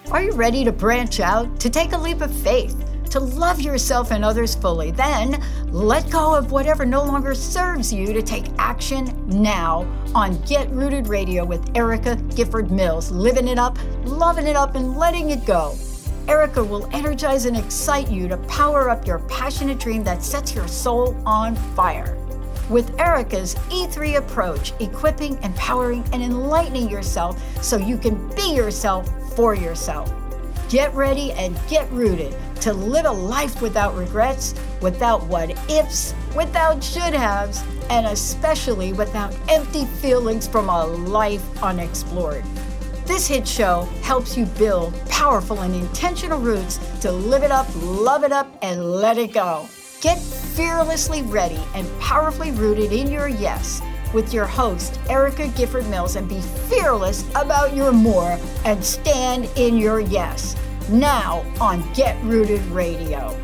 Are you ready to branch out, to take a leap of faith, to love yourself and others fully? Then let go of whatever no longer serves you to take action now on Get Rooted Radio with Erica Gifford Mills, living it up, loving it up, and letting it go. Erica will energize and excite you to power up your passionate dream that sets your soul on fire. With Erica's E3 approach, equipping, empowering, and enlightening yourself so you can be yourself for yourself. Get ready and get rooted to live a life without regrets, without what ifs, without should haves, and especially without empty feelings from a life unexplored. This hit show helps you build powerful and intentional roots to live it up, love it up, and let it go. Get fearlessly ready and powerfully rooted in your yes with your host, Erica Gifford Mills, and be fearless about your more and stand in your yes. Now on Get Rooted Radio.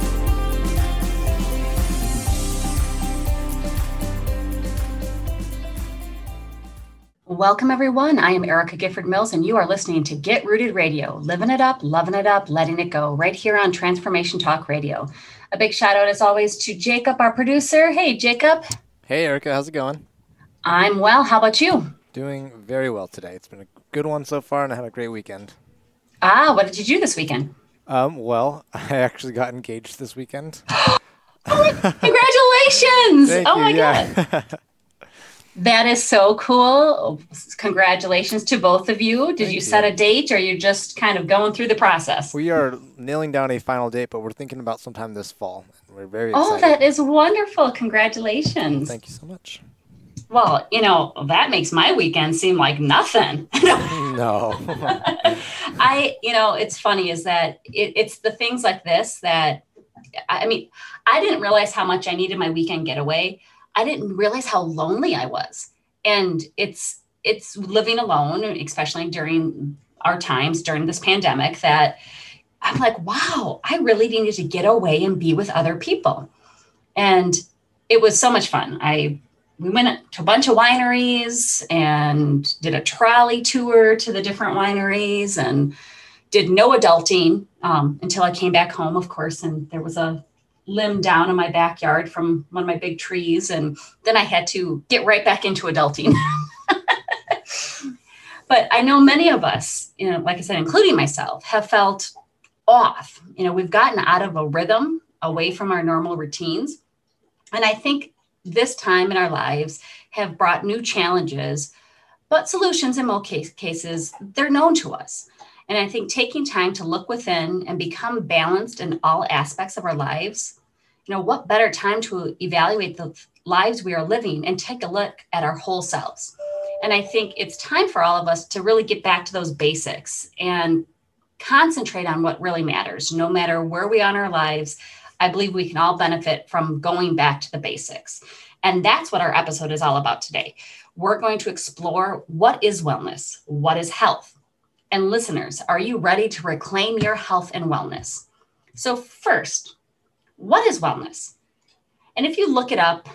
Welcome, everyone. I am Erica Gifford Mills, and you are listening to Get Rooted Radio, living it up, loving it up, letting it go, right here on Transformation Talk Radio. A big shout out, as always, to Jacob, our producer. Hey, Jacob. Hey, Erica. How's it going? I'm well. How about you? Doing very well today. It's been a good one so far, and I had a great weekend. What did you do this weekend? Well, I actually got engaged this weekend. Congratulations! Thank oh you. my Yeah. God. That is so cool. Congratulations to both of you. Did you set a date, or are you just kind of going through the process? We are nailing down a final date, but we're thinking about sometime this fall. We're very excited. Oh, that is wonderful. Congratulations. Thank you so much. Well, that makes my weekend seem like nothing. No. It's funny is that it's the things like this that, I didn't realize how much I needed my weekend getaway. I didn't realize how lonely I was. And it's living alone, especially during our times during this pandemic, that I'm like, wow, I really needed to get away and be with other people. And it was so much fun. We went to a bunch of wineries and did a trolley tour to the different wineries and did no adulting until I came back home, of course. And there was a limb down in my backyard from one of my big trees. And then I had to get right back into adulting. But I know many of us, like I said, including myself, have felt off. We've gotten out of a rhythm away from our normal routines. And I think this time in our lives have brought new challenges, but solutions in most cases, they're known to us. And I think taking time to look within and become balanced in all aspects of our lives, what better time to evaluate the lives we are living and take a look at our whole selves. And I think it's time for all of us to really get back to those basics and concentrate on what really matters. No matter where we are in our lives, I believe we can all benefit from going back to the basics. And that's what our episode is all about today. We're going to explore what is wellness, what is health. And listeners, are you ready to reclaim your health and wellness? So first, what is wellness? And if you look it up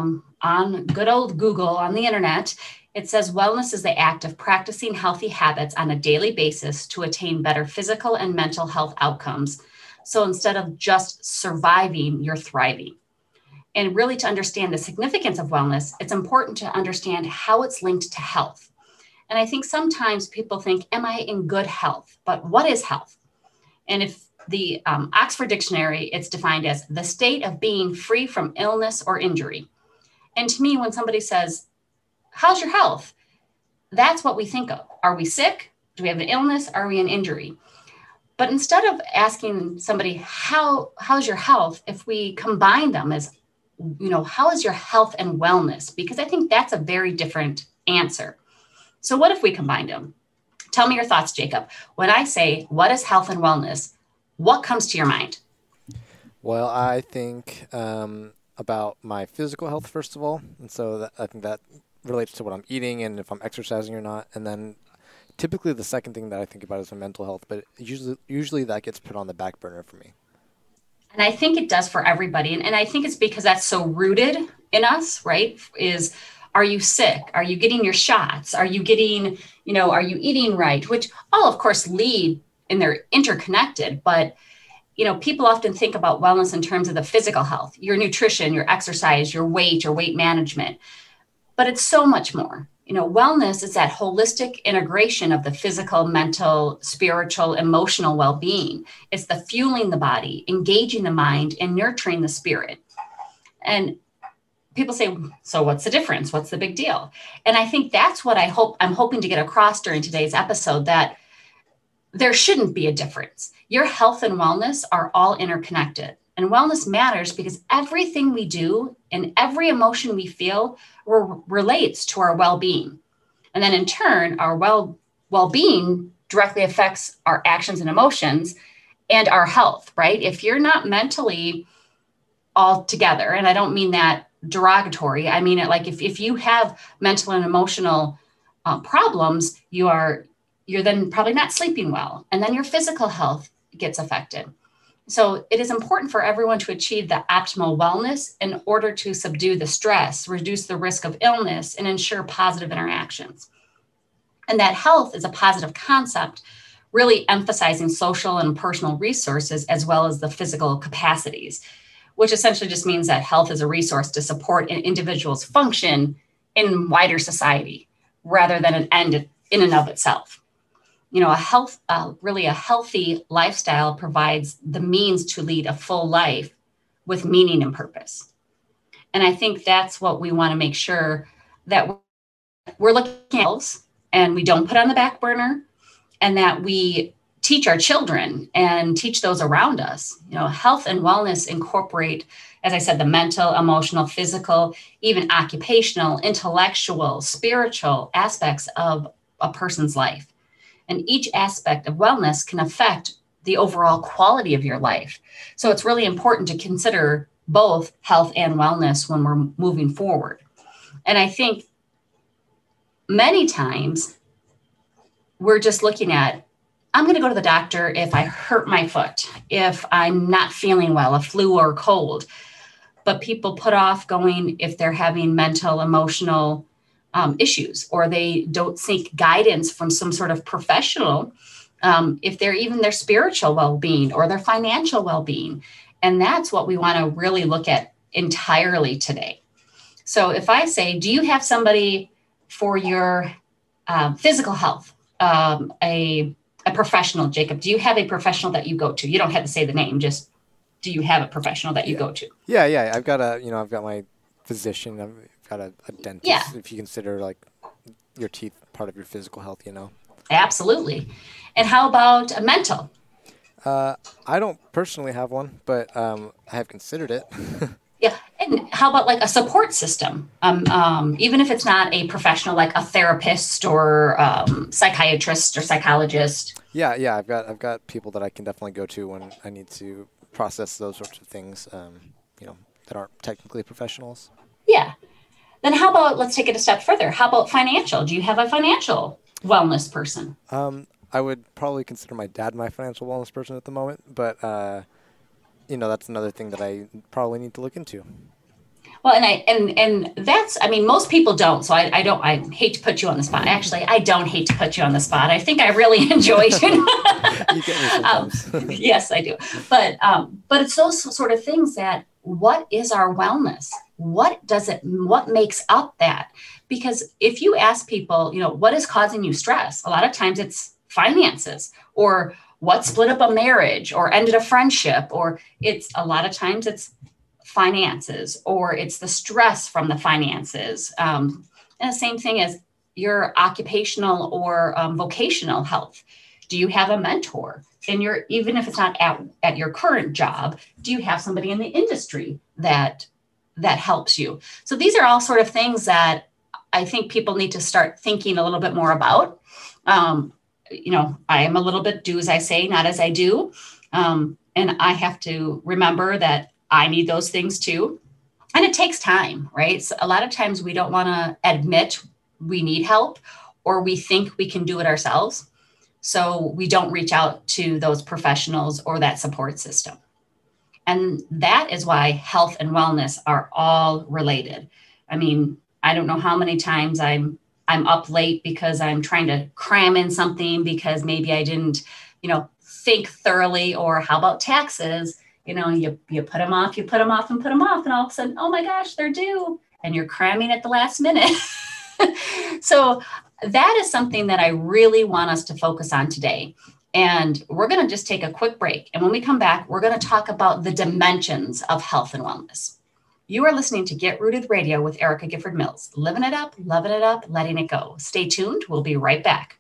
on good old Google on the internet, it says wellness is the act of practicing healthy habits on a daily basis to attain better physical and mental health outcomes. So instead of just surviving, you're thriving. And really, to understand the significance of wellness, it's important to understand how it's linked to health. And I think sometimes people think, am I in good health? But what is health? And if the Oxford Dictionary, it's defined as the state of being free from illness or injury. And to me, when somebody says, how's your health? That's what we think of. Are we sick? Do we have an illness? Are we in injury? But instead of asking somebody, how's your health? If we combine them as, how is your health and wellness? Because I think that's a very different answer. So what if we combined them? Tell me your thoughts, Jacob. When I say, what is health and wellness? What comes to your mind? Well, I think about my physical health, first of all. And so I think that relates to what I'm eating and if I'm exercising or not. And then typically the second thing that I think about is my mental health, but usually that gets put on the back burner for me. And I think it does for everybody. And I think it's because that's so rooted in us, right? Are you sick? Are you getting your shots? Are you getting, are you eating right? Which all, of course, lead they're interconnected. But, people often think about wellness in terms of the physical health, your nutrition, your exercise, your weight management. But it's so much more. Wellness is that holistic integration of the physical, mental, spiritual, emotional well-being. It's the fueling the body, engaging the mind, and nurturing the spirit. And people say, so what's the difference? What's the big deal? And I think that's what I'm hoping to get across during today's episode, that there shouldn't be a difference. Your health and wellness are all interconnected. And wellness matters because everything we do and every emotion we feel relates to our well-being. And then in turn, our well-being directly affects our actions and emotions and our health, right? If you're not mentally all together, and I don't mean that derogatory, I mean it like if you have mental and emotional problems, you're then probably not sleeping well. And then your physical health gets affected. So it is important for everyone to achieve the optimal wellness in order to subdue the stress, reduce the risk of illness, and ensure positive interactions. And that health is a positive concept, really emphasizing social and personal resources as well as the physical capacities, which essentially just means that health is a resource to support an individual's function in wider society rather than an end in and of itself. A healthy lifestyle provides the means to lead a full life with meaning and purpose. And I think that's what we want to make sure that we're looking at ourselves and we don't put on the back burner, and that we teach our children and teach those around us. Health and wellness incorporate, as I said, the mental, emotional, physical, even occupational, intellectual, spiritual aspects of a person's life. And each aspect of wellness can affect the overall quality of your life. So it's really important to consider both health and wellness when we're moving forward. And I think many times we're just looking at, I'm going to go to the doctor if I hurt my foot, if I'm not feeling well, a flu or cold. But people put off going if they're having mental, emotional issues, or they don't seek guidance from some sort of professional, if they're even their spiritual well-being or their financial well-being. And that's what we want to really look at entirely today. So if I say, do you have somebody for your physical health, a professional, Jacob? Do you have a professional that you go to? You don't have to say the name, just do you have a professional that you go to? Yeah. I've got my physician. I've got a dentist. Yeah. If you consider like your teeth part of your physical health, Absolutely. And how about a mental? I don't personally have one, but I have considered it. Yeah. And how about like a support system? Even if it's not a professional, like a therapist or psychiatrist or psychologist. Yeah. I've got people that I can definitely go to when I need to process those sorts of things, that aren't technically professionals. Yeah. Then how about, let's take it a step further. How about financial? Do you have a financial wellness person? I would probably consider my dad my financial wellness person at the moment, but that's another thing that I probably need to look into. Well, and that's, most people don't. So I hate to put you on the spot. Actually, I don't hate to put you on the spot. I think I really enjoy it. You get me sometimes. Yes, I do. But it's those sort of things that, what is our wellness? What makes up that? Because if you ask people, what is causing you stress? A lot of times it's finances, or what split up a marriage or ended a friendship, or a lot of times it's finances, or it's the stress from the finances. And the same thing as your occupational or vocational health. Do you have a mentor? And even if it's not at your current job, do you have somebody in the industry that helps you? So these are all sort of things that I think people need to start thinking a little bit more about. I am a little bit do as I say, not as I do. And I have to remember that I need those things too. And it takes time, right? So a lot of times we don't want to admit we need help, or we think we can do it ourselves. So we don't reach out to those professionals or that support system. And that is why health and wellness are all related. I don't know how many times I'm up late because I'm trying to cram in something because maybe I didn't think thoroughly. Or how about taxes? You put them off, and all of a sudden, oh my gosh, they're due, and you're cramming at the last minute. So that is something that I really want us to focus on today. And we're going to just take a quick break. And when we come back, we're going to talk about the dimensions of health and wellness. You are listening to Get Rooted Radio with Erica Gifford Mills. Living it up, loving it up, letting it go. Stay tuned. We'll be right back.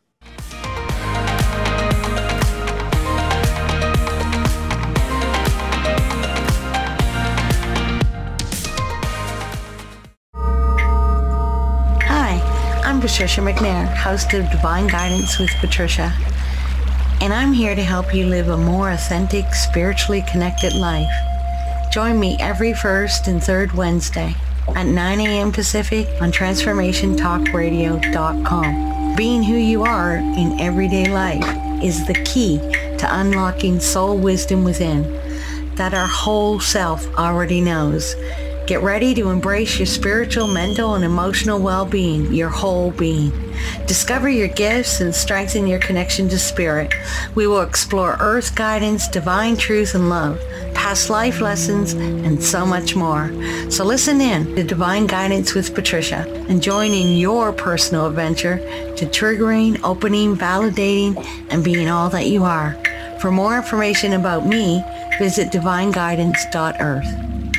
I'm Patricia McNair, host of Divine Guidance with Patricia, and I'm here to help you live a more authentic, spiritually connected life. Join me every first and third Wednesday at 9 a.m. Pacific on TransformationTalkRadio.com. Being who you are in everyday life is the key to unlocking soul wisdom within that our whole self already knows. Get ready to embrace your spiritual, mental, and emotional well-being, your whole being. Discover your gifts and strengthen your connection to spirit. We will explore earth guidance, divine truth and love, past life lessons, and so much more. So listen in to Divine Guidance with Patricia and join in your personal adventure to triggering, opening, validating, and being all that you are. For more information about me, visit divineguidance.earth.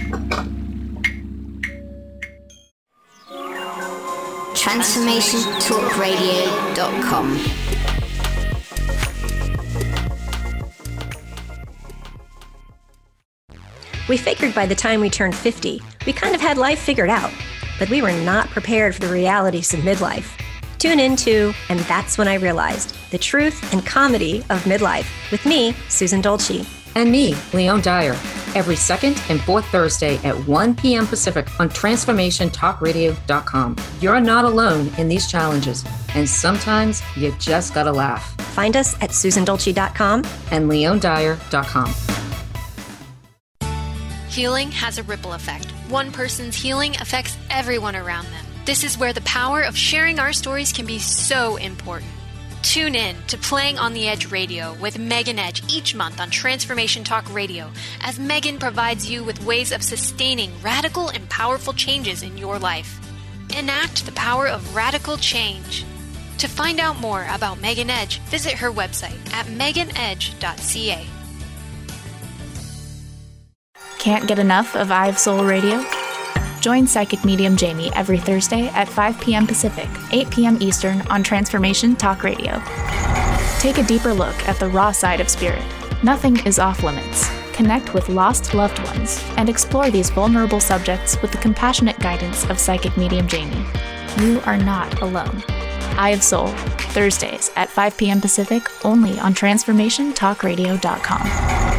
TransformationTalkRadio.com. We figured by the time we turned 50, we kind of had life figured out, but we were not prepared for the realities of midlife. Tune into And That's When I Realized, the truth and comedy of midlife, with me, Susan Dolce. And me, Leon Dyer, every second and fourth Thursday at 1 p.m. Pacific on TransformationTalkRadio.com. You're not alone in these challenges, and sometimes you just gotta laugh. Find us at SusanDolce.com and LeonDyer.com. Healing has a ripple effect. One person's healing affects everyone around them. This is where the power of sharing our stories can be so important. Tune in to Playing on the Edge Radio with Megan Edge each month on Transformation Talk Radio, as Megan provides you with ways of sustaining radical and powerful changes in your life. Enact the power of radical change. To find out more about Megan Edge, visit her website at meganedge.ca. Can't get enough of I Have Soul Radio? Join Psychic Medium Jamie every Thursday at 5 p.m. Pacific, 8 p.m. Eastern on Transformation Talk Radio. Take a deeper look at the raw side of spirit. Nothing is off limits. Connect with lost loved ones and explore these vulnerable subjects with the compassionate guidance of Psychic Medium Jamie. You are not alone. I Have Soul, Thursdays at 5 p.m. Pacific, only on TransformationTalkRadio.com.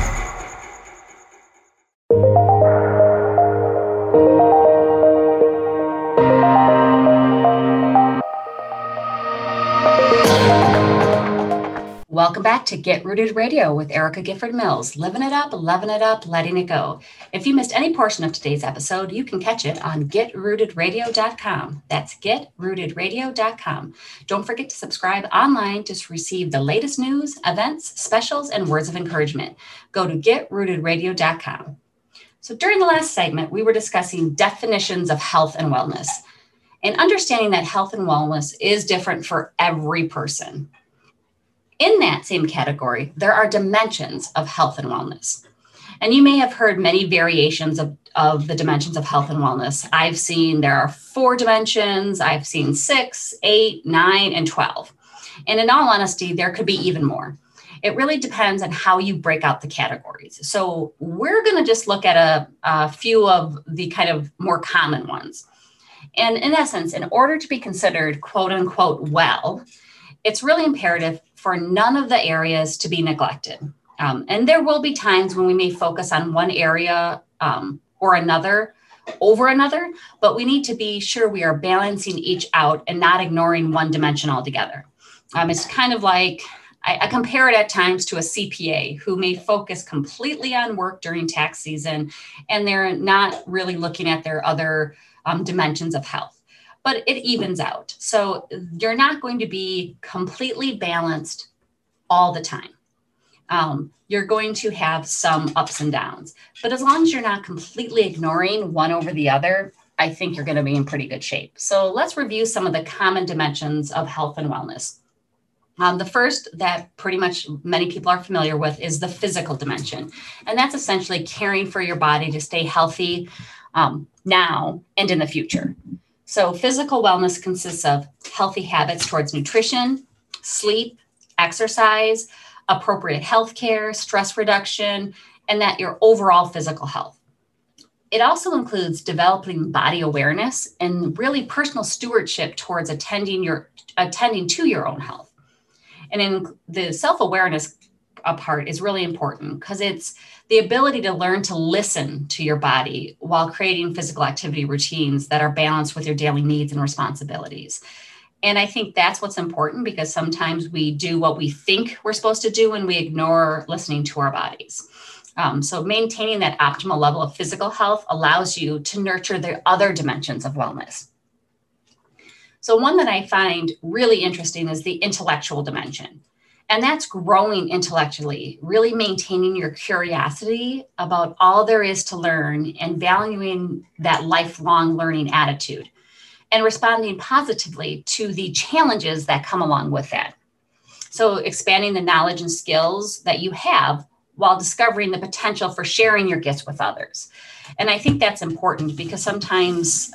Welcome back to Get Rooted Radio with Erica Gifford Mills. Living it up, loving it up, letting it go. If you missed any portion of today's episode, you can catch it on GetRootedRadio.com. That's GetRootedRadio.com. Don't forget to subscribe online to receive the latest news, events, specials, and words of encouragement. Go to GetRootedRadio.com. So during the last segment, we were discussing definitions of health and wellness, and understanding that health and wellness is different for every person. In that same category, there are dimensions of health and wellness. And you may have heard many variations of the dimensions of health and wellness. I've seen there are 4 dimensions. I've seen 6, 8, 9, and 12. And in all honesty, there could be even more. It really depends on how you break out the categories. So we're going to just look at a few of the kind of more common ones. And in essence, in order to be considered quote unquote well, it's really imperative for none of the areas to be neglected. And there will be times when we may focus on one area or another over another, but we need to be sure we are balancing each out and not ignoring one dimension altogether. It's kind of like, I compare it at times to a CPA who may focus completely on work during tax season, and they're not really looking at their other dimensions of health. But it evens out. So you're not going to be completely balanced all the time. You're going to have some ups and downs. But as long as you're not completely ignoring one over the other, I think you're going to be in pretty good shape. So let's review some of the common dimensions of health and wellness. The first that pretty much many people are familiar with is the physical dimension. And that's essentially caring for your body to stay healthy now and in the future. So physical wellness consists of healthy habits towards nutrition, sleep, exercise, appropriate health care, stress reduction, and that your overall physical health. It also includes developing body awareness and really personal stewardship towards attending to your own health. And in the self-awareness part is really important because it's the ability to learn to listen to your body while creating physical activity routines that are balanced with your daily needs and responsibilities. And I think that's what's important because sometimes we do what we think we're supposed to do and we ignore listening to our bodies. So maintaining that optimal level of physical health allows you to nurture the other dimensions of wellness. So one that I find really interesting is the intellectual dimension. And that's growing intellectually, really maintaining your curiosity about all there is to learn and valuing that lifelong learning attitude and responding positively to the challenges that come along with that. So expanding the knowledge and skills that you have while discovering the potential for sharing your gifts with others. And I think that's important because sometimes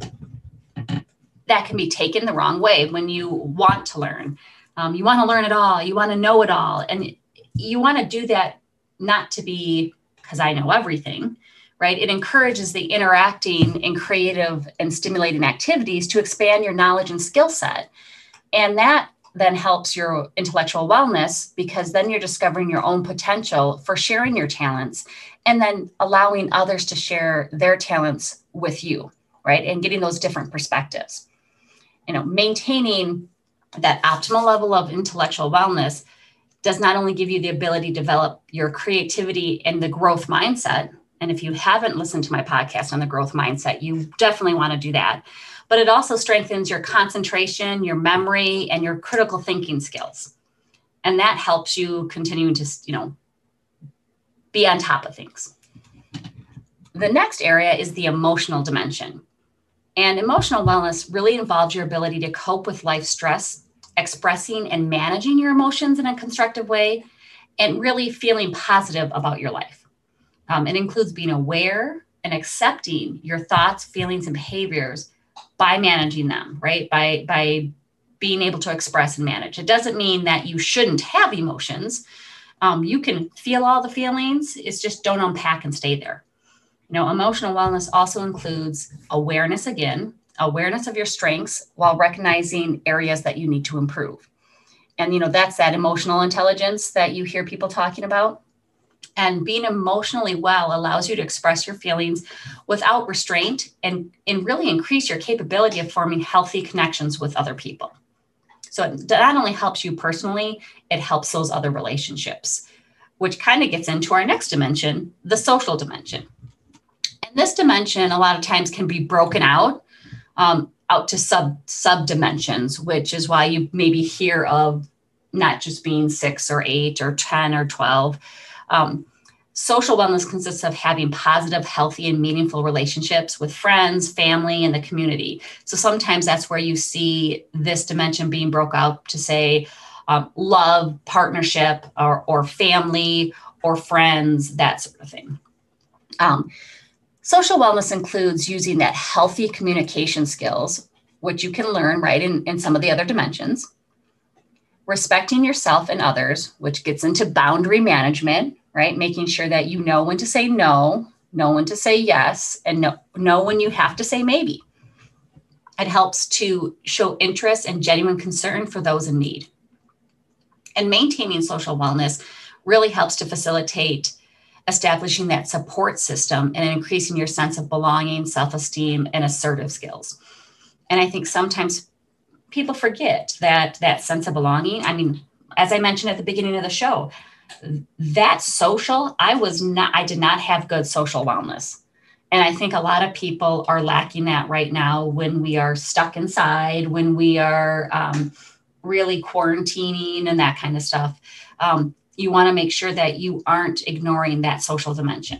that can be taken the wrong way when you want to learn. You want to learn it all. You want to know it all. And you want to do that not to be because I know everything, right? It encourages the interacting and creative and stimulating activities to expand your knowledge and skill set. And that then helps your intellectual wellness because then you're discovering your own potential for sharing your talents and then allowing others to share their talents with you, right? And getting those different perspectives. Maintaining that optimal level of intellectual wellness does not only give you the ability to develop your creativity and the growth mindset. And if you haven't listened to my podcast on the growth mindset, you definitely want to do that. But it also strengthens your concentration, your memory, and your critical thinking skills. And that helps you continue to, be on top of things. The next area is the emotional dimension. And emotional wellness really involves your ability to cope with life stress, expressing and managing your emotions in a constructive way, and really feeling positive about your life. It includes being aware and accepting your thoughts, feelings, and behaviors by managing them, right? By being able to express and manage. It doesn't mean that you shouldn't have emotions. You can feel all the feelings. It's just don't unpack and stay there. Emotional wellness also includes awareness of your strengths while recognizing areas that you need to improve. And, that's that emotional intelligence that you hear people talking about. And being emotionally well allows you to express your feelings without restraint and really increase your capability of forming healthy connections with other people. So it not only helps you personally, it helps those other relationships, which kind of gets into our next dimension, the social dimension. And this dimension a lot of times can be broken out to sub dimensions, which is why you maybe hear of not just being 6 or 8 or 10 or 12. Social wellness consists of having positive, healthy, and meaningful relationships with friends, family, and the community. So sometimes that's where you see this dimension being broke out to say love, partnership, or family, or friends, that sort of thing. Social wellness includes using that healthy communication skills, which you can learn right in some of the other dimensions. Respecting yourself and others, which gets into boundary management, right? Making sure that you know when to say no, know when to say yes, and know when you have to say maybe. It helps to show interest and genuine concern for those in need. And maintaining social wellness really helps to facilitate establishing that support system and increasing your sense of belonging, self-esteem, and assertive skills. And I think sometimes people forget that sense of belonging. I mean, as I mentioned at the beginning of the show, that social, I did not have good social wellness. And I think a lot of people are lacking that right now when we are stuck inside, when we are really quarantining and that kind of stuff. you want to make sure that you aren't ignoring that social dimension.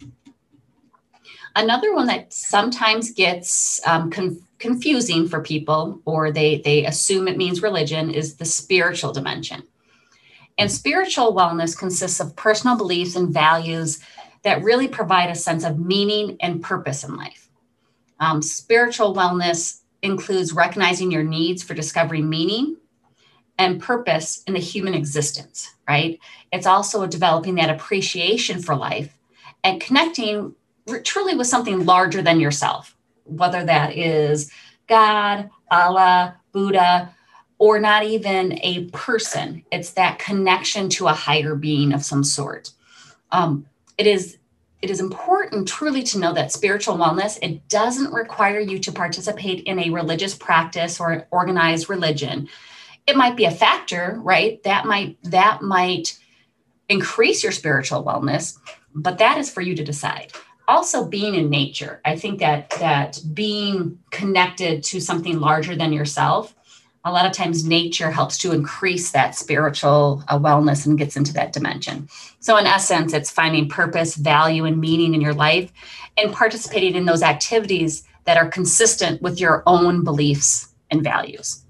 Another one that sometimes gets confusing for people, or they assume it means religion, is the spiritual dimension. And spiritual wellness consists of personal beliefs and values that really provide a sense of meaning and purpose in life. Spiritual wellness includes recognizing your needs for discovering meaning and purpose in the human existence, right? It's also developing that appreciation for life and connecting truly with something larger than yourself, whether that is God, Allah, Buddha, or not even a person. It's that connection to a higher being of some sort. It is important truly to know that spiritual wellness, it doesn't require you to participate in a religious practice or an organized religion. It might be a factor, right? That might increase your spiritual wellness, but that is for you to decide. Also, being in nature. I think that being connected to something larger than yourself, a lot of times nature helps to increase that spiritual wellness and gets into that dimension. So in essence, it's finding purpose, value, and meaning in your life and participating in those activities that are consistent with your own beliefs and values.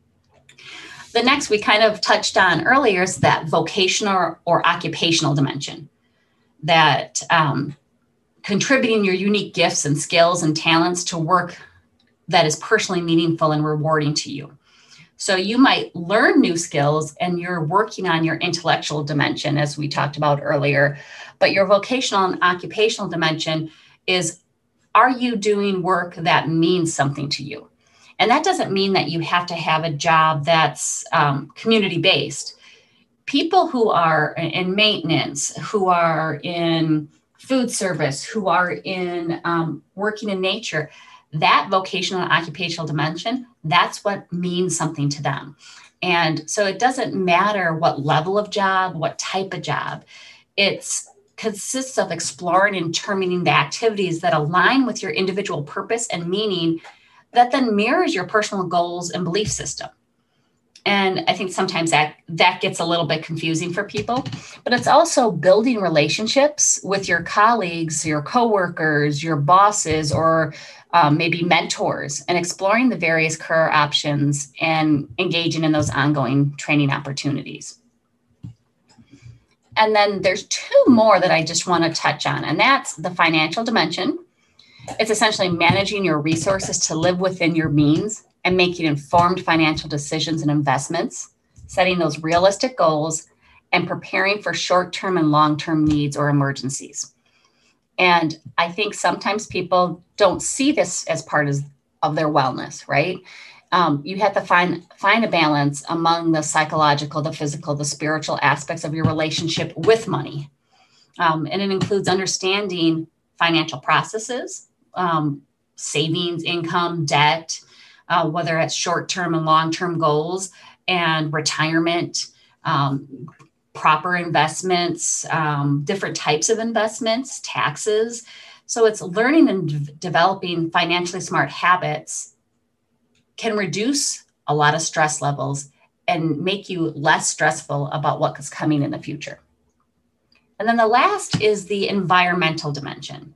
The next we kind of touched on earlier is that vocational or occupational dimension, that contributing your unique gifts and skills and talents to work that is personally meaningful and rewarding to you. So you might learn new skills and you're working on your intellectual dimension, as we talked about earlier, but your vocational and occupational dimension is, are you doing work that means something to you? And that doesn't mean that you have to have a job that's community-based. People who are in maintenance, who are in food service, who are in working in nature, that vocational and occupational dimension, that's what means something to them. And so it doesn't matter what level of job, what type of job. It consists of exploring and determining the activities that align with your individual purpose and meaning that then mirrors your personal goals and belief system. And I think sometimes that gets a little bit confusing for people, but it's also building relationships with your colleagues, your coworkers, your bosses, or maybe mentors, and exploring the various career options and engaging in those ongoing training opportunities. And then there's two more that I just want to touch on, and that's the financial dimension. It's essentially managing your resources to live within your means and making informed financial decisions and investments, setting those realistic goals, and preparing for short-term and long-term needs or emergencies. And I think sometimes people don't see this as part of their wellness, right? You have to find a balance among the psychological, the physical, the spiritual aspects of your relationship with money. And it includes understanding financial processes, savings, income, debt, whether it's short-term and long-term goals, and retirement, proper investments, different types of investments, taxes. So it's learning and developing financially smart habits can reduce a lot of stress levels and make you less stressful about what's coming in the future. And then the last is the environmental dimension.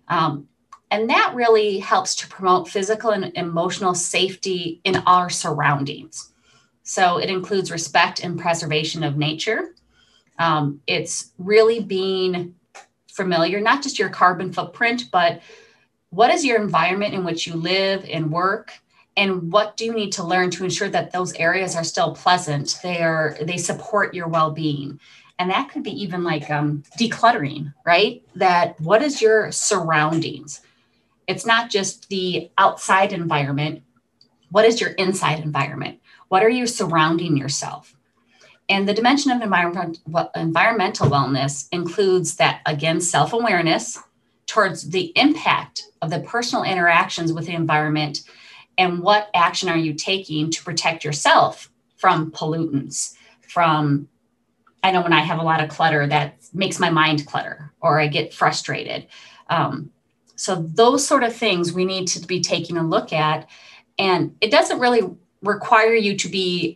And that really helps to promote physical and emotional safety in our surroundings. So it includes respect and preservation of nature. It's really being familiar, not just your carbon footprint, but what is your environment in which you live and work, and what do you need to learn to ensure that those areas are still pleasant, they support your well-being. And that could be even like decluttering, right? That what is your surroundings? It's not just the outside environment. What is your inside environment? What are you surrounding yourself? And the dimension of environmental wellness includes that, again, self-awareness towards the impact of the personal interactions with the environment, and what action are you taking to protect yourself from pollutants, from, I know when I have a lot of clutter, that makes my mind clutter, or I get frustrated. So those sort of things we need to be taking a look at. And it doesn't really require you to be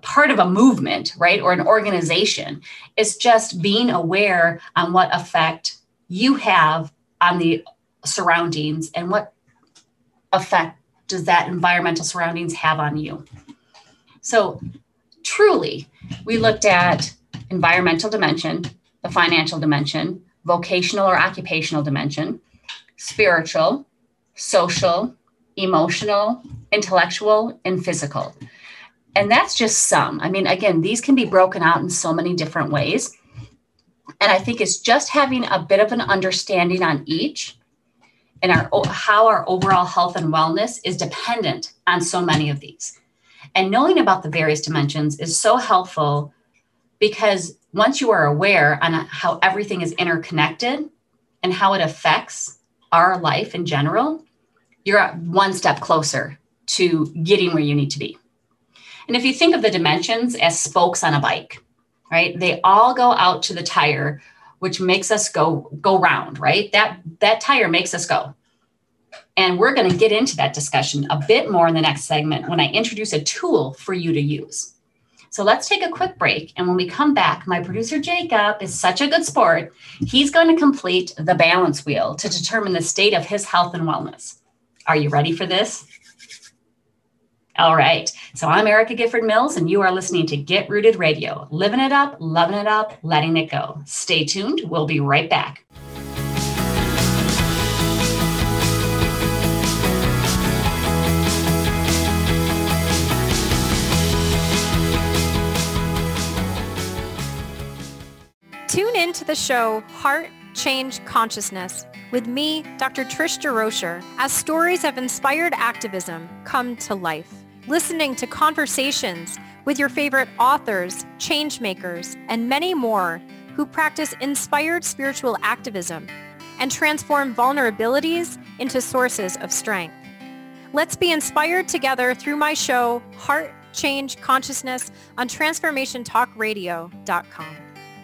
part of a movement, right? Or an organization. It's just being aware on what effect you have on the surroundings and what effect does that environmental surroundings have on you. So truly, we looked at environmental dimension, the financial dimension, vocational or occupational dimension, spiritual, social, emotional, intellectual, and physical. And that's just some. I mean, again, these can be broken out in so many different ways. And I think it's just having a bit of an understanding on each and how our overall health and wellness is dependent on so many of these. And knowing about the various dimensions is so helpful because once you are aware on how everything is interconnected and how it affects our life in general, you're one step closer to getting where you need to be. And if you think of the dimensions as spokes on a bike, right? They all go out to the tire, which makes us go round, right? That tire makes us go. And we're going to get into that discussion a bit more in the next segment when I introduce a tool for you to use. So let's take a quick break. And when we come back, my producer, Jacob, is such a good sport. He's going to complete the balance wheel to determine the state of his health and wellness. Are you ready for this? All right. So I'm Erica Gifford Mills, and you are listening to Get Rooted Radio. Living it up, loving it up, letting it go. Stay tuned. We'll be right back. Tune in to the show Heart Change Consciousness with me, Dr. Trish DeRocher, as stories of inspired activism come to life. Listening to conversations with your favorite authors, change makers, and many more who practice inspired spiritual activism and transform vulnerabilities into sources of strength. Let's be inspired together through my show, Heart Change Consciousness, on TransformationTalkRadio.com.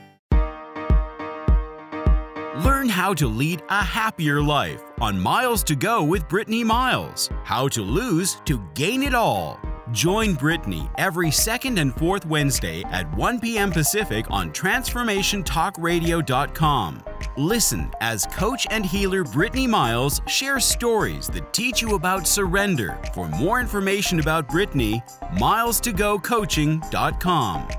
Learn how to lead a happier life on Miles to Go with Brittany Miles. How to lose to gain it all. Join Brittany every second and fourth Wednesday at 1 p.m. Pacific on TransformationTalkRadio.com. Listen as coach and healer Brittany Miles shares stories that teach you about surrender. For more information about Brittany, milestogocoaching.com.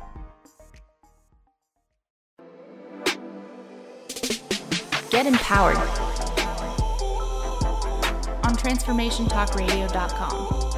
Get empowered on TransformationTalkRadio.com.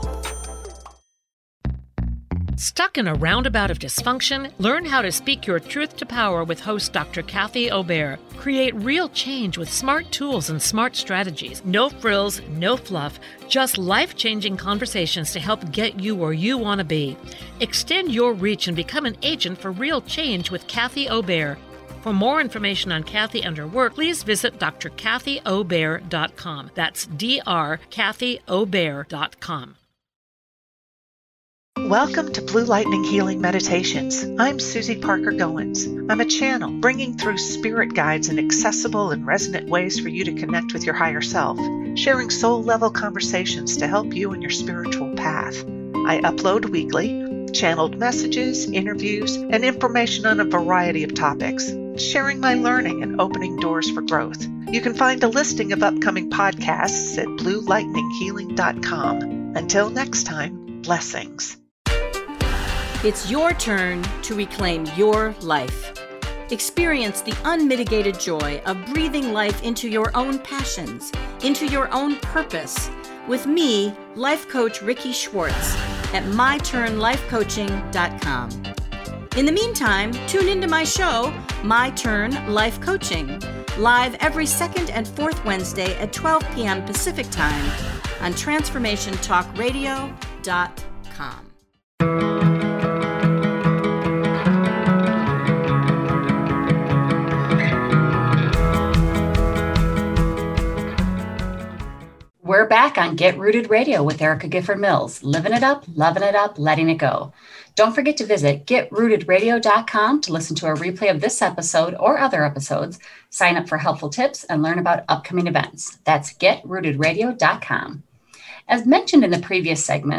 Stuck in a roundabout of dysfunction? Learn how to speak your truth to power with host Dr. Kathy Obear. Create real change with smart tools and smart strategies. No frills, no fluff, just life-changing conversations to help get you where you want to be. Extend your reach and become an agent for real change with Kathy Obear. For more information on Kathy and her work, please visit drkathyobear.com. That's drkathyobear.com. Welcome to Blue Lightning Healing Meditations. I'm Susie Parker Goins. I'm a channel bringing through spirit guides in accessible and resonant ways for you to connect with your higher self, sharing soul-level conversations to help you in your spiritual path. I upload weekly, channeled messages, interviews, and information on a variety of topics, sharing my learning and opening doors for growth. You can find a listing of upcoming podcasts at bluelightninghealing.com. Until next time, blessings. It's your turn to reclaim your life. Experience the unmitigated joy of breathing life into your own passions, into your own purpose, with me, life coach Ricky Schwartz, at myturnlifecoaching.com. In the meantime, tune into my show, My Turn Life Coaching, live every second and fourth Wednesday at 12 p.m. Pacific Time on TransformationTalkRadio.com. We're back on Get Rooted Radio with Erica Gifford Mills, living it up, loving it up, letting it go. Don't forget to visit getrootedradio.com to listen to a replay of this episode or other episodes, sign up for helpful tips, and learn about upcoming events. That's getrootedradio.com. As mentioned in the previous segment,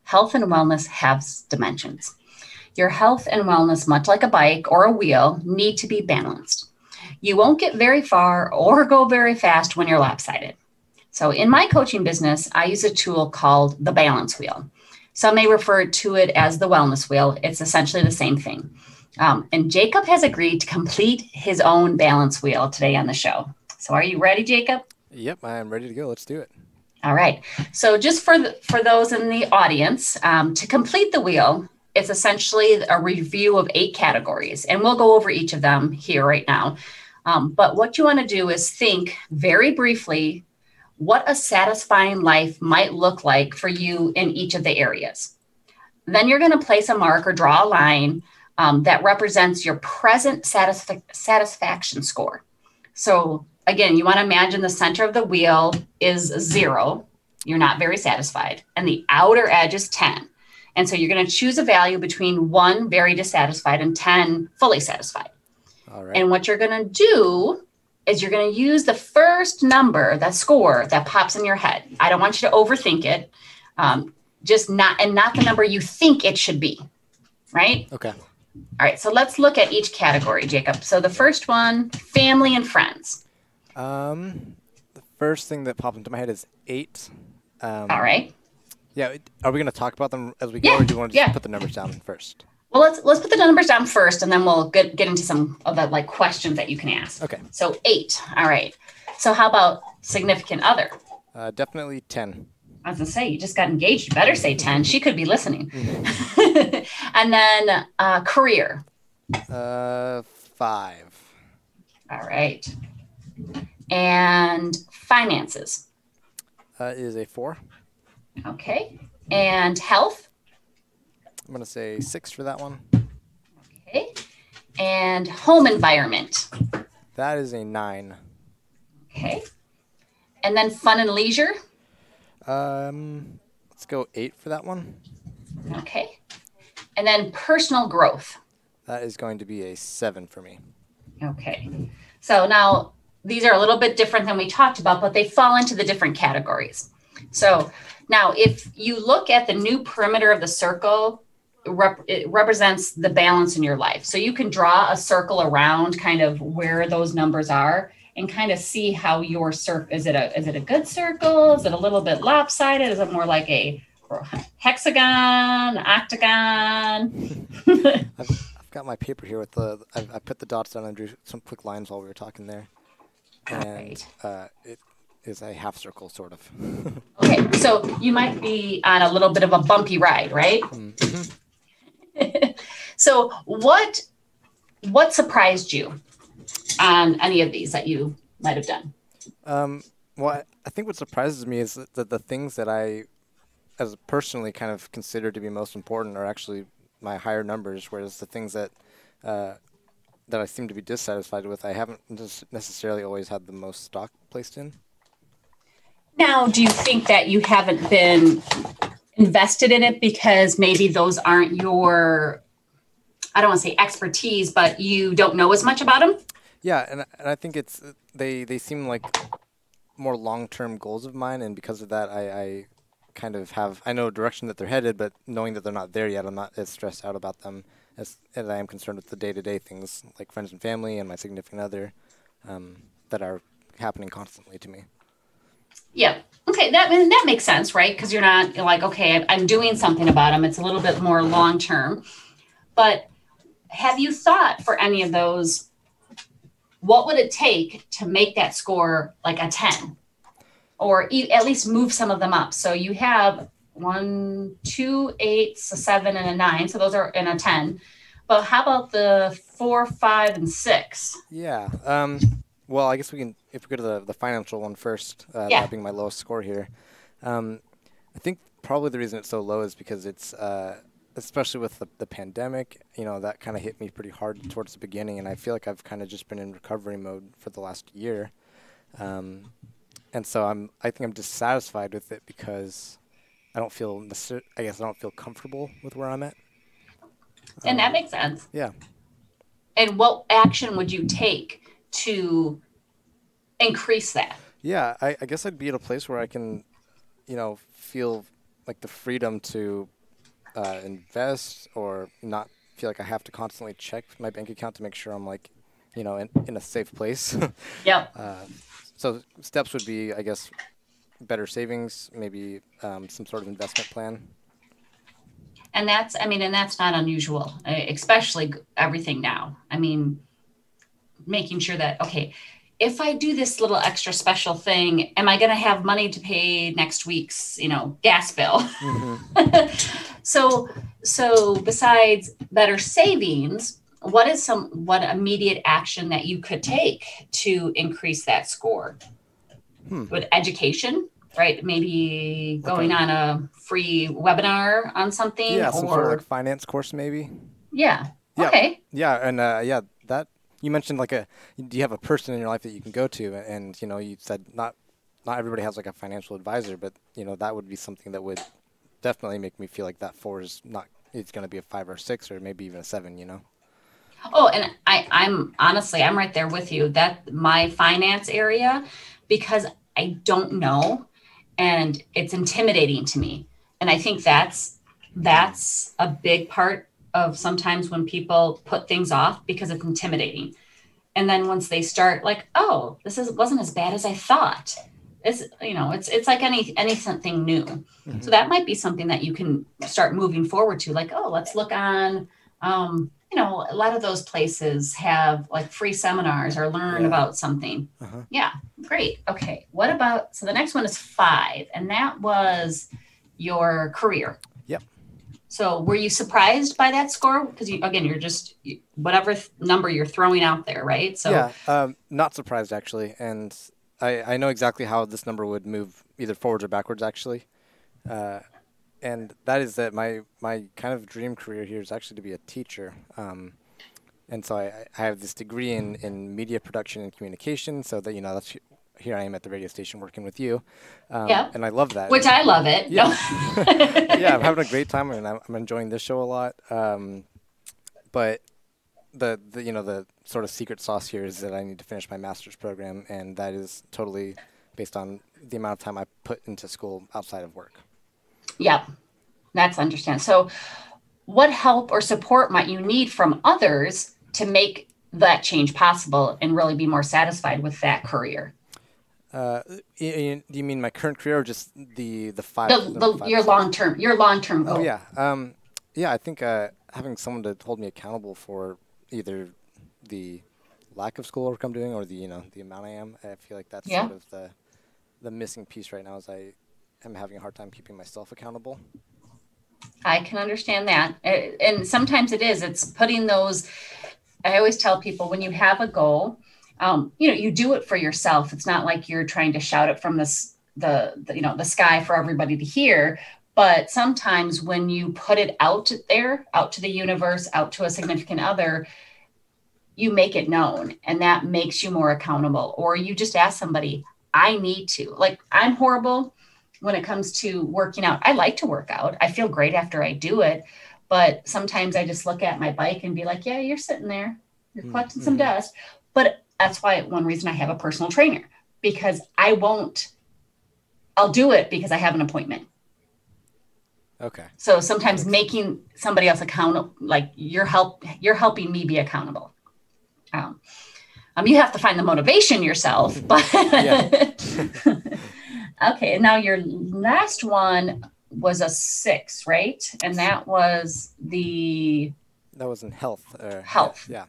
health and wellness have dimensions. Your health and wellness, much like a bike or a wheel, need to be balanced. You won't get very far or go very fast when you're lopsided. So in my coaching business, I use a tool called the balance wheel. Some may refer to it as the wellness wheel. It's essentially the same thing. And Jacob has agreed to complete his own balance wheel today on the show. So are you ready, Jacob? Yep, I am ready to go. Let's do it. All right. So just for those in the audience, to complete the wheel, it's essentially a review of 8 categories, and we'll go over each of them here right now. But what you want to do is think very briefly what a satisfying life might look like for you in each of the areas. Then you're going to place a mark or draw a line that represents your present satisfaction score. So again, you want to imagine the center of the wheel is 0. You're not very satisfied. And the outer edge is 10. And so you're going to choose a value between 1, very dissatisfied, and 10, fully satisfied. All right. And what you're going to do is you're going to use the first number, that score that pops in your head. I don't want you to overthink it. Not the number you think it should be. Right? Okay. All right. So let's look at each category, Jacob. So the first one, family and friends. The first thing that popped into my head is 8. All right. Yeah. Are we going to talk about them as we go, or do you want to just put the numbers down first? Well, let's put the numbers down first, and then we'll get into some of the questions that you can ask. Okay. So 8. All right. So how about significant other? Definitely 10. I was going to say, you just got engaged. You better say 10. She could be listening. Mm-hmm. And then career. 5. All right. And finances. Is a 4. Okay. And health. I'm going to say 6 for that one. Okay. And home environment. That is a 9. Okay. And then fun and leisure. Let's go 8 for that one. Okay. And then personal growth. That is going to be a 7 for me. Okay. So now these are a little bit different than we talked about, but they fall into the different categories. So now if you look at the new perimeter of the circle, it represents the balance in your life. So you can draw a circle around kind of where those numbers are and kind of see how your circle, is it a good circle? Is it a little bit lopsided? Is it more like a hexagon, octagon? I've got my paper here with I put the dots down and drew some quick lines while we were talking there. And it is a half circle, sort of. Okay, so you might be on a little bit of a bumpy ride, right? Mm-hmm. So what surprised you on any of these that you might have done? Well, I think what surprises me is that the things that I, as personally, kind of consider to be most important are actually my higher numbers, whereas the things that that I seem to be dissatisfied with, I haven't necessarily always had the most stock placed in. Now, do you think that you haven't been invested in it because maybe those aren't your, I don't want to say expertise, but you don't know as much about them? Yeah, and I think it's they seem like more long-term goals of mine, and because of that, I kind of I know direction that they're headed, but knowing that they're not there yet, I'm not as stressed out about them as I am concerned with the day-to-day things like friends and family and my significant other that are happening constantly to me. Yeah. Okay. That makes sense, right? Because you're like, okay, I'm doing something about them. It's a little bit more long-term. But have you thought for any of those, what would it take to make that score like a 10? Or at least move some of them up. So you have 1, 2 8s, a 7, and a 9. So those are in a 10. But how about the 4, 5, and 6? Yeah. Well, I guess we can, if we go to the financial one first, that being my lowest score here. I think probably the reason it's so low is because it's, especially with the pandemic, that kind of hit me pretty hard towards the beginning. And I feel like I've kind of just been in recovery mode for the last year. And so I think I'm dissatisfied with it because I don't feel comfortable with where I'm at. And that makes sense. Yeah. And what action would you take to increase that? Yeah, I guess I'd be at a place where I can, feel like the freedom to invest or not feel like I have to constantly check my bank account to make sure I'm like, in a safe place. Yep. So steps would be, I guess, better savings, maybe some sort of investment plan. And that's not unusual, especially everything now. I mean, making sure that, okay, if I do this little extra special thing, am I going to have money to pay next week's, gas bill? Mm-hmm. So besides better savings, what immediate action that you could take to increase that score? With education, right? Maybe going on a free webinar on something. Yeah, some sort of like finance course, maybe. Yeah. Okay. Yeah, and that you mentioned do you have a person in your life that you can go to, and you said not everybody has like a financial advisor, but that would be something that would definitely make me feel like that 4 is not. It's going to be a 5 or 6 or maybe even a 7. Oh, and I'm honestly, I'm right there with you. That my finance area, because I don't know, and it's intimidating to me. And I think that's a big part of sometimes when people put things off because it's intimidating. And then once they start like, oh, wasn't as bad as I thought. It's like anything new. Mm-hmm. So that might be something that you can start moving forward to, like, oh, let's look on, a lot of those places have like free seminars or learn about something. Uh-huh. Yeah. Great. Okay. So the next one is 5, and that was your career. Yep. So were you surprised by that score? Because you're just whatever number you're throwing out there, right? So yeah, not surprised actually. And I know exactly how this number would move either forwards or backwards actually. And that is that my kind of dream career here is actually to be a teacher. And so I have this degree in media production and communication, so that, that's here I am at the radio station working with you. And I love that. Which I love it. Yeah. Yeah, I'm having a great time, and I'm enjoying this show a lot. But the sort of secret sauce here is that I need to finish my master's program, and that is totally based on the amount of time I put into school outside of work. Yep, that's understandable. So what help or support might you need from others to make that change possible and really be more satisfied with that career? Do you mean my current career or just the 5? Your long-term goal. Oh, yeah. Yeah, I think having someone to hold me accountable for either the lack of schoolwork I'm doing or the amount I am, I feel like that's sort of the missing piece right now is I'm having a hard time keeping myself accountable. I can understand that. And sometimes it's putting those, I always tell people when you have a goal, you do it for yourself. It's not like you're trying to shout it from the sky for everybody to hear. But sometimes when you put it out there, out to the universe, out to a significant other, you make it known, and that makes you more accountable. Or you just ask somebody, I need to. Like, I'm horrible when it comes to working out. I like to work out. I feel great after I do it. But sometimes I just look at my bike and be like, yeah, you're sitting there. You're collecting some dust. But that's one reason I have a personal trainer, because I'll do it because I have an appointment. Okay. So sometimes making somebody else accountable, like you're helping me be accountable. You have to find the motivation yourself, but okay. Now your last one was a 6, right? And that was in health. Health. Yeah.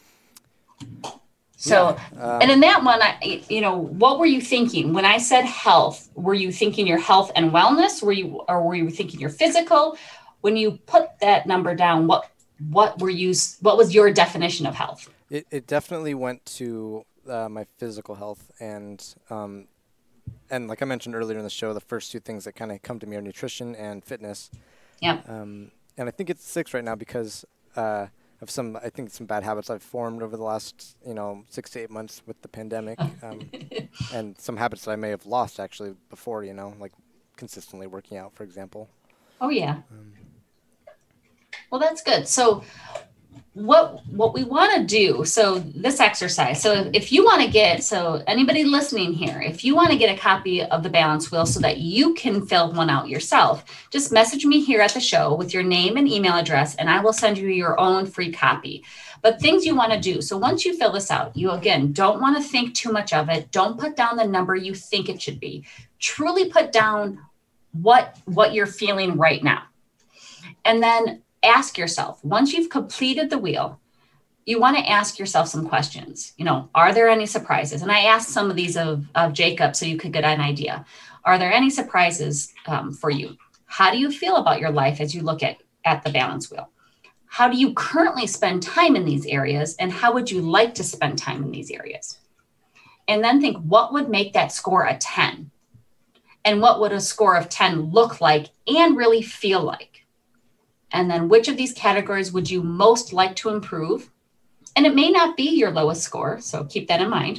So, and in that one, what were you thinking when I said health? Were you thinking your health and wellness? Were you thinking your physical? When you put that number down, what was your definition of health? It definitely went to my physical health, and like I mentioned earlier in the show, the first 2 things that kind of come to me are nutrition and fitness. Yeah. And I think it's 6 right now because of some bad habits I've formed over the last 6 to 8 months with the pandemic, and some habits that I may have lost actually before, like consistently working out, for example. Oh yeah. Well, that's good. So what we want to do, so this exercise, so if you want to get, so anybody listening here, if you want to get a copy of the balance wheel so that you can fill one out yourself, just message me here at the show with your name and email address, and I will send you your own free copy. But things you want to do, so once you fill this out, you again don't want to think too much of it. Don't put down the number you think it should be. Truly put down what you're feeling right now. And then ask yourself, once you've completed the wheel, you want to ask yourself some questions. Are there any surprises? And I asked some of these of Jacob so you could get an idea. Are there any surprises for you? How do you feel about your life as you look at the balance wheel? How do you currently spend time in these areas? And how would you like to spend time in these areas? And then think, what would make that score a 10? And what would a score of 10 look like and really feel like? And then which of these categories would you most like to improve? And it may not be your lowest score, so keep that in mind.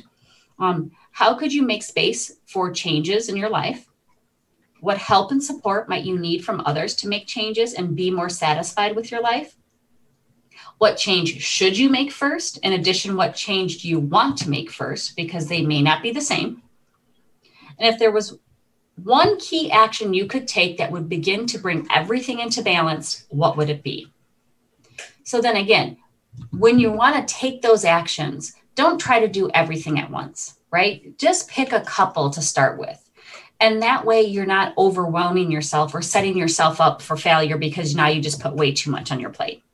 How could you make space for changes in your life? What help and support might you need from others to make changes and be more satisfied with your life? What change should you make first? In addition, what change do you want to make first? Because they may not be the same. And if there was one key action you could take that would begin to bring everything into balance, what would it be? So then again, when you want to take those actions, don't try to do everything at once, right? Just pick a couple to start with. And that way you're not overwhelming yourself or setting yourself up for failure because now you just put way too much on your plate.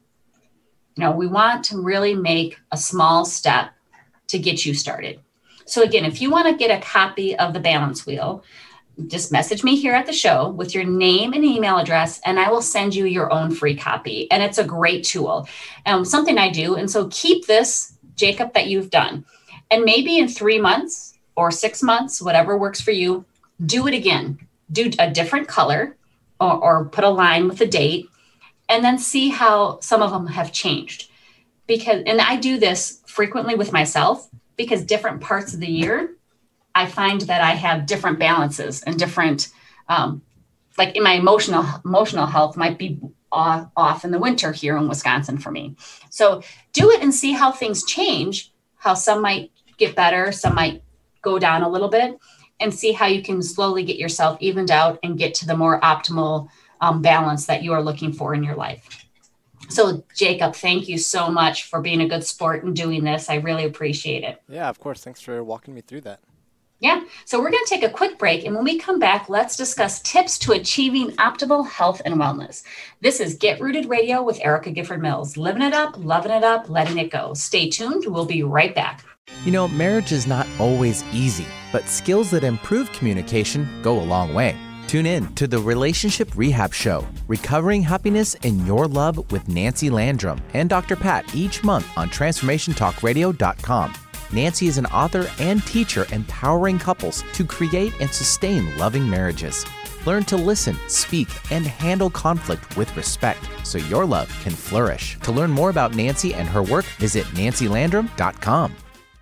We want to really make a small step to get you started. So again, if you want to get a copy of the balance wheel, just message me here at the show with your name and email address, and I will send you your own free copy. And it's a great tool, something I do. And so keep this, Jacob, that you've done. And maybe in 3 months or 6 months, whatever works for you, do it again. Do a different color or put a line with a date, and then see how some of them have changed. And I do this frequently with myself because different parts of the year, I find that I have different balances and different, like in my emotional health might be off in the winter here in Wisconsin for me. So do it and see how things change, how some might get better, some might go down a little bit, and see how you can slowly get yourself evened out and get to the more optimal balance that you are looking for in your life. So Jacob, thank you so much for being a good sport and doing this. I really appreciate it. Yeah, of course. Thanks for walking me through that. Yeah. So we're going to take a quick break. And when we come back, let's discuss tips to achieving optimal health and wellness. This is Get Rooted Radio with Erica Gifford Mills. Living it up, loving it up, letting it go. Stay tuned. We'll be right back. Marriage is not always easy, but skills that improve communication go a long way. Tune in to the Relationship Rehab Show, Recovering Happiness in Your Love with Nancy Landrum and Dr. Pat each month on TransformationTalkRadio.com. Nancy is an author and teacher empowering couples to create and sustain loving marriages. Learn to listen, speak, and handle conflict with respect so your love can flourish. To learn more about Nancy and her work, visit nancylandrum.com.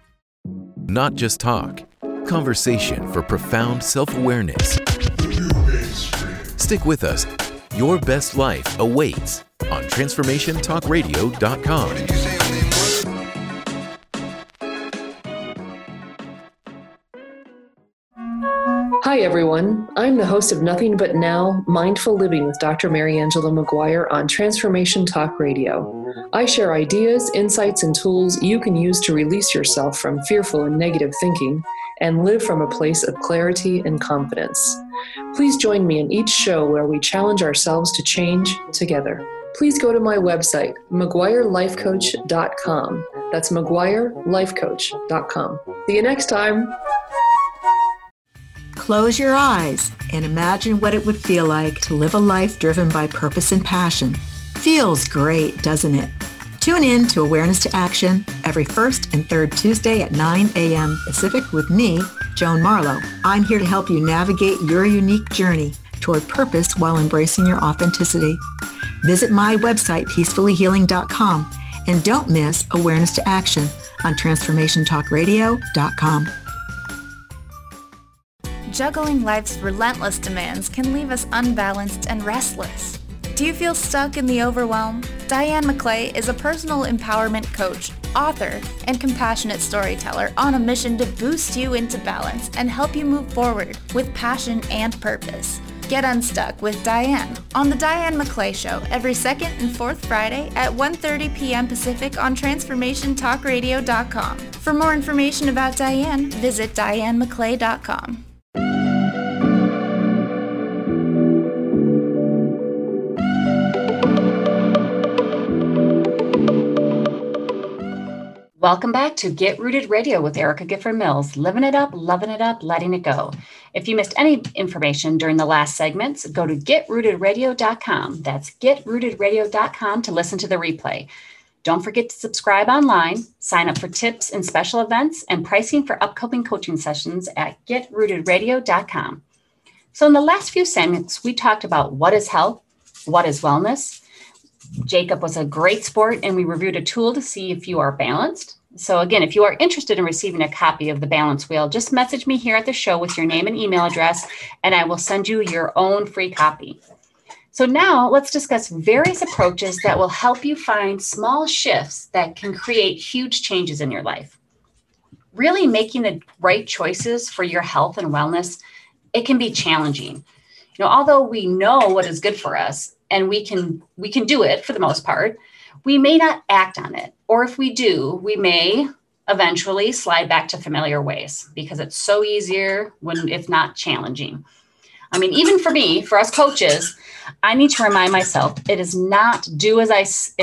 Not just talk, conversation for profound self-awareness. Stick with us. Your best life awaits on TransformationTalkRadio.com. Hi, everyone. I'm the host of Nothing But Now, Mindful Living with Dr. Mary Angela McGuire on Transformation Talk Radio. I share ideas, insights, and tools you can use to release yourself from fearful and negative thinking and live from a place of clarity and confidence. Please join me in each show where we challenge ourselves to change together. Please go to my website, McGuireLifeCoach.com. That's McGuireLifeCoach.com. See you next time. Close your eyes and imagine what it would feel like to live a life driven by purpose and passion. Feels great, doesn't it? Tune in to Awareness to Action every first and third Tuesday at 9 a.m. Pacific with me, Joan Marlowe. I'm here to help you navigate your unique journey toward purpose while embracing your authenticity. Visit my website, peacefullyhealing.com, and don't miss Awareness to Action on TransformationTalkRadio.com. Juggling life's relentless demands can leave us unbalanced and restless. Do you feel stuck in the overwhelm? Diane McClay is a personal empowerment coach, author, and compassionate storyteller on a mission to boost you into balance and help you move forward with passion and purpose. Get unstuck with Diane on The Diane McClay Show every second and fourth Friday at 1:30 p.m. Pacific on TransformationTalkRadio.com. For more information about Diane, visit DianeMcClay.com. Welcome back to Get Rooted Radio with Erica Gifford Mills, living it up, loving it up, letting it go. If you missed any information during the last segments, go to GetRootedRadio.com. That's GetRootedRadio.com to listen to the replay. Don't forget to subscribe online, sign up for tips and special events, and pricing for upcoming coaching sessions at GetRootedRadio.com. So in the last few segments, we talked about what is health, what is wellness. Jacob was a great sport, and we reviewed a tool to see if you are balanced. So again, if you are interested in receiving a copy of the Balance Wheel, just message me here at the show with your name and email address, and I will send you your own free copy. So now let's discuss various approaches that will help you find small shifts that can create huge changes in your life. Really making the right choices for your health and wellness, it can be challenging. Although we know what is good for us, and we can do it for the most part, we may not act on it. Or if we do, we may eventually slide back to familiar ways because it's so easier when it's not challenging. I mean, even for me, for us coaches, I need to remind myself it's not do as I say,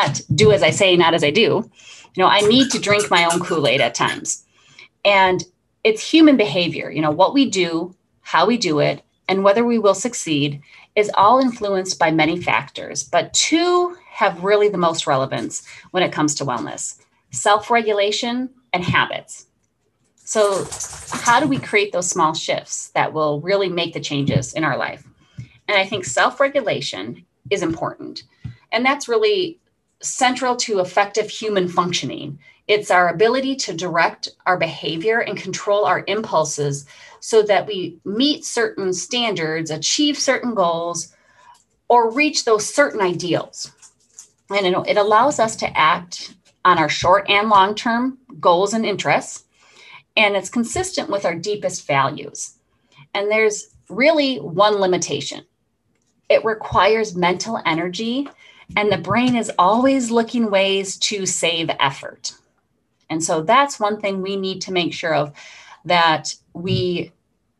not as I do. I need to drink my own Kool-Aid at times. And it's human behavior. What we do, how we do it, and whether we will succeed is all influenced by many factors, but two have really the most relevance when it comes to wellness: self-regulation and habits. So how do we create those small shifts that will really make the changes in our life? And I think self-regulation is important. And that's really central to effective human functioning. It's our ability to direct our behavior and control our impulses so that we meet certain standards, achieve certain goals, or reach those certain ideals. And it allows us to act on our short and long-term goals and interests, and it's consistent with our deepest values. And there's really one limitation. It requires mental energy, and the brain is always looking ways to save effort. And so that's one thing we need to make sure of, that we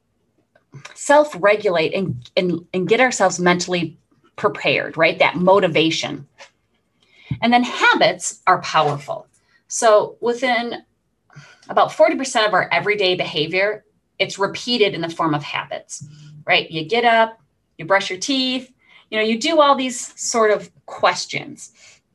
self-regulate and get ourselves mentally prepared, right? That motivation. And then habits are powerful. So within about 40% of our everyday behavior, it's repeated in the form of habits, right? You get up, you brush your teeth, you do all these sort of questions.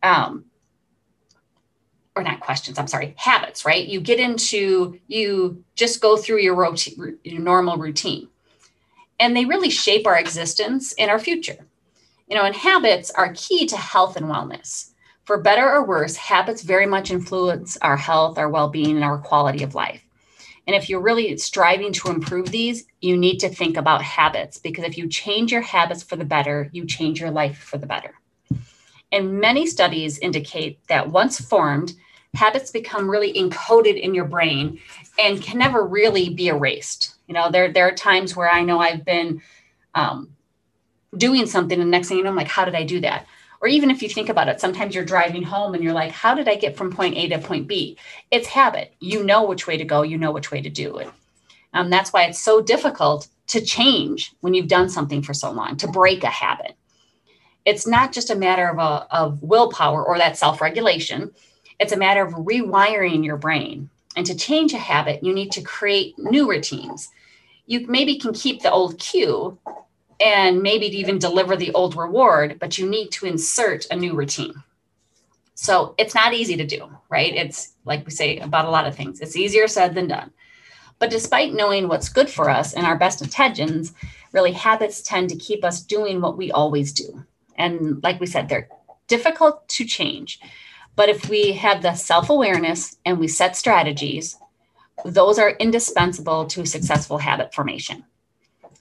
Or not questions, habits, right? You just go through your normal routine. And they really shape our existence and our future. And habits are key to health and wellness. For better or worse, habits very much influence our health, our well-being, and our quality of life. And if you're really striving to improve these, you need to think about habits, because if you change your habits for the better, you change your life for the better. And many studies indicate that once formed, habits become really encoded in your brain and can never really be erased. There are times where I know I've been doing something, and the next thing you know, I'm like, how did I do that? Or even if you think about it, sometimes you're driving home and you're like, how did I get from point A to point B? It's habit. You know which way to go. You know which way to do it. That's why it's so difficult to change when you've done something for so long, to break a habit. It's not just a matter of willpower or that self-regulation. It's a matter of rewiring your brain. And to change a habit, you need to create new routines. You maybe can keep the old cue and maybe even deliver the old reward, but you need to insert a new routine. So it's not easy to do, right? It's like we say about a lot of things. It's easier said than done. But despite knowing what's good for us and our best intentions, really habits tend to keep us doing what we always do. And like we said, they're difficult to change. But if we have the self-awareness and we set strategies, those are indispensable to successful habit formation.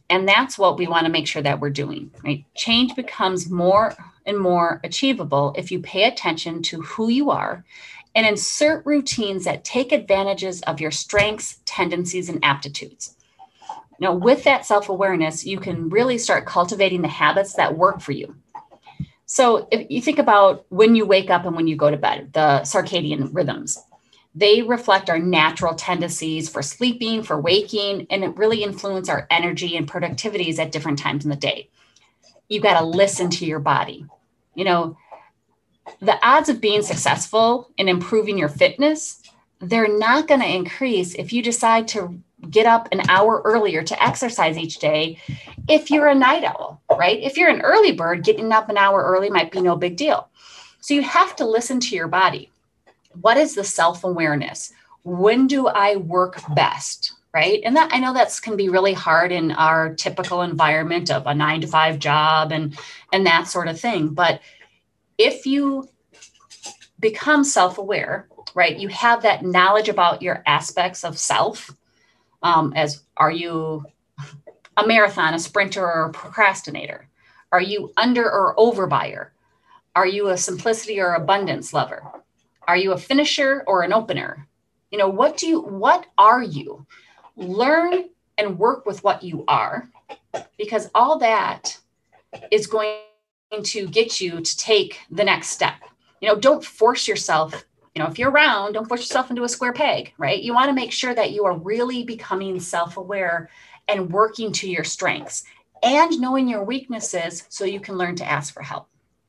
And that's what we want to make sure that we're doing, right? Change becomes more and more achievable if you pay attention to who you are and insert routines that take advantages of your strengths, tendencies, and aptitudes. Now, with that self-awareness, you can really start cultivating the habits that work for you. So if you think about when you wake up and when you go to bed, the circadian rhythms, they reflect our natural tendencies for sleeping, for waking, and it really influence our energy and productivities at different times in the day. You got to listen to your body. You know, the odds of being successful in improving your fitness, they're not going to increase if you decide to get up an hour earlier to exercise each day if you're a night owl, right? If you're an early bird, getting up an hour early might be no big deal. So you have to listen to your body. What is the self-awareness? When do I work best, right? And that I know that's can be really hard in our typical environment of a 9-to-5 job and that sort of thing. But if you become self-aware, right, you have that knowledge about your aspects of self, as are you a marathon, a sprinter, or a procrastinator? Are you under or over buyer? Are you a simplicity or abundance lover? Are you a finisher or an opener? You know, what are you? Learn and work with what you are, because all that is going to get you to take the next step. You know, don't force yourself. You know, if you're round, don't force yourself into a square peg, right? You want to make sure that you are really becoming self-aware and working to your strengths and knowing your weaknesses so you can learn to ask for help.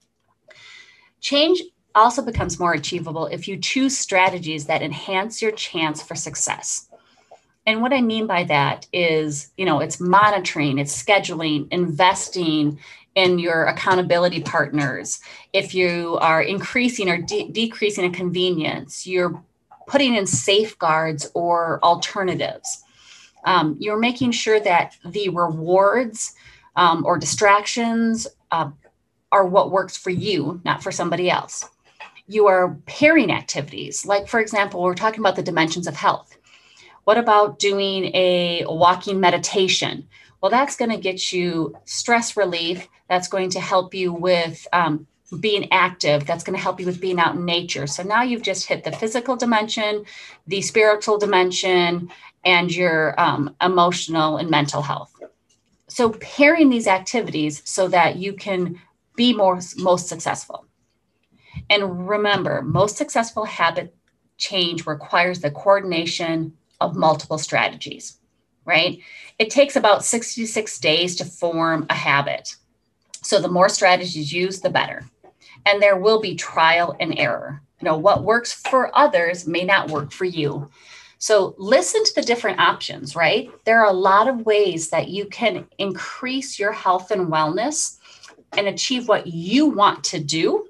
Change also becomes more achievable if you choose strategies that enhance your chance for success. And what I mean by that is, you know, it's monitoring, it's scheduling, investing in your accountability partners. If you are increasing or decreasing a convenience, you're putting in safeguards or alternatives. You're making sure that the rewards or distractions are what works for you, not for somebody else. You are pairing activities. Like, for example, we're talking about the dimensions of health. What about doing a walking meditation? Well, that's going to get you stress relief. That's going to help you with being active. That's going to help you with being out in nature. So now you've just hit the physical dimension, the spiritual dimension, and your emotional and mental health. So pairing these activities so that you can be most successful. And remember, most successful habit change requires the coordination of multiple strategies, right? It takes about 66 days to form a habit. So the more strategies used, the better. And there will be trial and error. You know, what works for others may not work for you. So listen to the different options, right? There are a lot of ways that you can increase your health and wellness and achieve what you want to do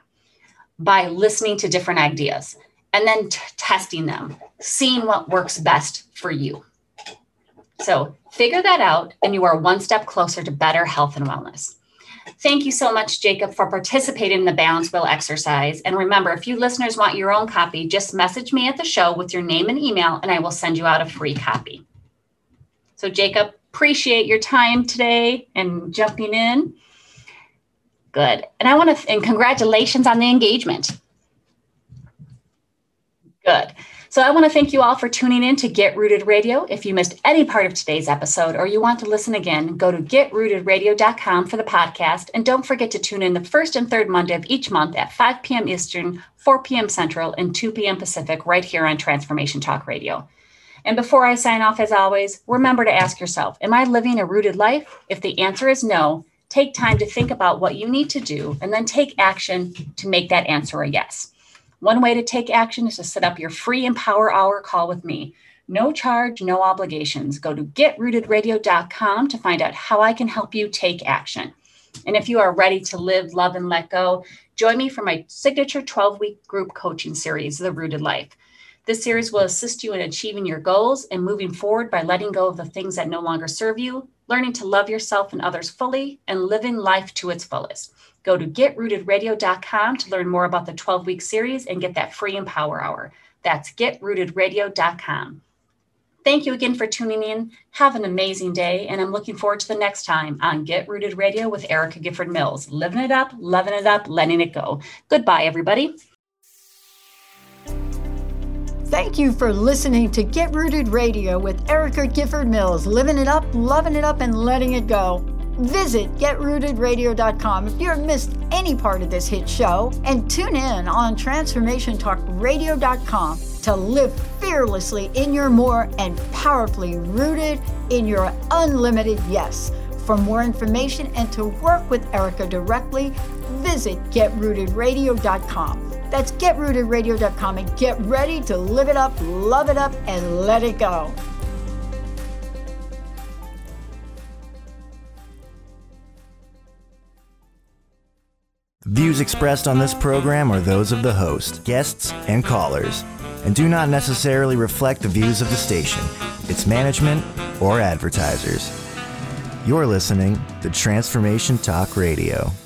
by listening to different ideas and then testing them, seeing what works best for you. So figure that out and you are one step closer to better health and wellness. Thank you so much, Jacob, for participating in the Balance Wheel exercise. And remember, if you listeners want your own copy, just message me at the show with your name and email, and I will send you out a free copy. So Jacob, appreciate your time today and jumping in. Good. And and congratulations on the engagement. Good. So I want to thank you all for tuning in to Get Rooted Radio. If you missed any part of today's episode or you want to listen again, go to getrootedradio.com for the podcast. And don't forget to tune in the first and third Monday of each month at 5 p.m. Eastern, 4 p.m. Central, and 2 p.m. Pacific right here on Transformation Talk Radio. And before I sign off, as always, remember to ask yourself, am I living a rooted life? If the answer is no, take time to think about what you need to do and then take action to make that answer a yes. One way to take action is to set up your free Empower Hour call with me. No charge, no obligations. Go to getrootedradio.com to find out how I can help you take action. And if you are ready to live, love, and let go, join me for my signature 12-week group coaching series, The Rooted Life. This series will assist you in achieving your goals and moving forward by letting go of the things that no longer serve you, learning to love yourself and others fully, and living life to its fullest. Go to getrootedradio.com to learn more about the 12-week series and get that free Empower Hour. That's getrootedradio.com. Thank you again for tuning in. Have an amazing day, and I'm looking forward to the next time on Get Rooted Radio with Erica Gifford Mills. Living it up, loving it up, letting it go. Goodbye, everybody. Thank you for listening to Get Rooted Radio with Erica Gifford Mills. Living it up, loving it up, and letting it go. Visit GetRootedRadio.com if you've missed any part of this hit show, and tune in on TransformationTalkRadio.com to live fearlessly in your more and powerfully rooted in your unlimited yes. For more information and to work with Erica directly, visit GetRootedRadio.com. That's GetRootedRadio.com, and get ready to live it up, love it up, and let it go. Views expressed on this program are those of the host, guests, and callers, and do not necessarily reflect the views of the station, its management, or advertisers. You're listening to Transformation Talk Radio.